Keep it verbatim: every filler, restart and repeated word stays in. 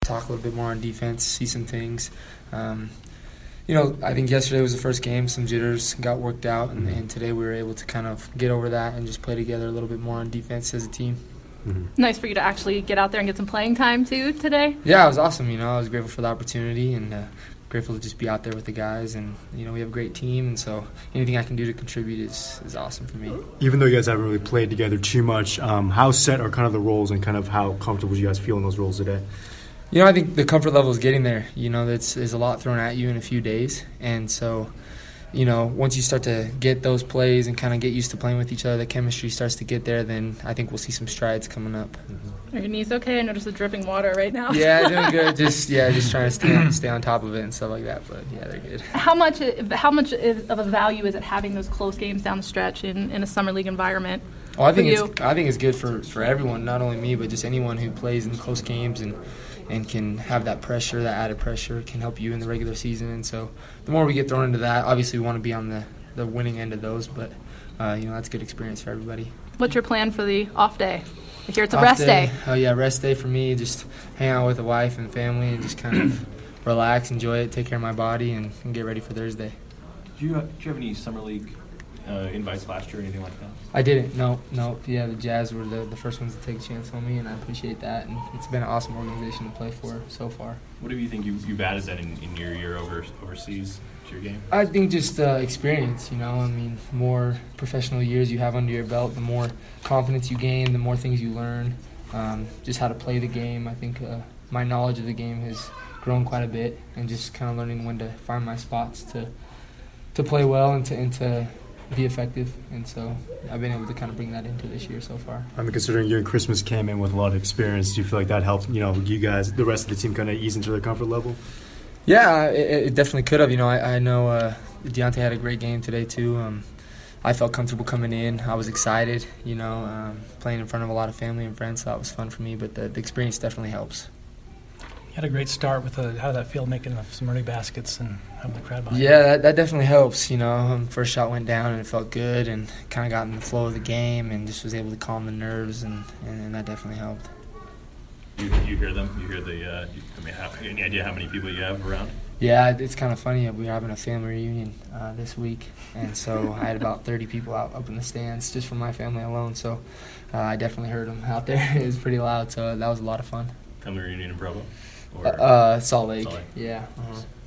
talk a little bit more on defense, see some things. Um, you know, I think yesterday was the first game. Some jitters got worked out, and, and today we were able to kind of get over that and just play together a little bit more on defense as a team. Mm-hmm. Nice for you to actually get out there and get some playing time, too, today. Yeah, it was awesome. You know, I was grateful for the opportunity and uh, grateful to just be out there with the guys. And, you know, we have a great team, and so anything I can do to contribute is, is awesome for me. Even though you guys haven't really played together too much, um, how set are kind of the roles and kind of how comfortable you guys feel in those roles today? You know, I think the comfort level is getting there. You know, that's, there's a lot thrown at you in a few days. And so, you know, once you start to get those plays and kind of get used to playing with each other, the chemistry starts to get there, then I think we'll see some strides coming up. Mm-hmm. Are your knees okay? I noticed the dripping water right now. Yeah, doing good. Just yeah, just trying to stay on, stay on top of it and stuff like that. But yeah, they're good. How much how much of a value is it having those close games down the stretch in, in a summer league environment? Well, I think it's I think it's good for, for everyone, not only me, but just anyone who plays in close games and and can have that pressure, that added pressure, can help you in the regular season. And so the more we get thrown into that, obviously we want to be on the, the winning end of those, but uh, you know, that's a good experience for everybody. What's your plan for the off day? I hear it's a off rest day. day. Oh yeah, rest day for me. Just hang out with the wife and family and just kind of relax, enjoy it, take care of my body, and, and get ready for Thursday. Do you, uh, do you have any summer league uh, invites last year or anything like that? I didn't. No, no. Yeah, the Jazz were the, the first ones to take a chance on me, and I appreciate that. And it's been an awesome organization to play for so far. What do you think you, you've added that in, in your year over, overseas to your game? I think just uh, experience, you know. I mean, more professional years you have under your belt, the more confidence you gain, the more things you learn, um, just how to play the game. I think uh, my knowledge of the game has grown quite a bit, and just kind of learning when to find my spots to to play well and to, and to be effective, and so I've been able to kind of bring that into this year so far. I mean, considering you and Christmas came in with a lot of experience, do you feel like that helped, you know, you guys, the rest of the team kind of ease into their comfort level? Yeah, it, it definitely could have. You know, I, I know uh, Deontay had a great game today too. Um, I felt comfortable coming in. I was excited, you know, um, playing in front of a lot of family and friends, so that was fun for me, but the, the experience definitely helps. You had a great start with the, how did that feel making some early baskets and having the crowd behind you? Yeah, that, that definitely helps. You know, um, first shot went down and it felt good, and kind of got in the flow of the game, and just was able to calm the nerves, and, and, and that definitely helped. You, you hear them? You hear the? Uh, you, I mean, have any idea how many people you have around? Yeah, it's kind of funny. We were having a family reunion uh, this week, and so I had about thirty people out up in the stands just from my family alone. So uh, I definitely heard them out there. It was pretty loud, so that was a lot of fun. Family reunion in Provo? Or uh, Salt Lake. Salt Lake. Yeah. Uh-huh.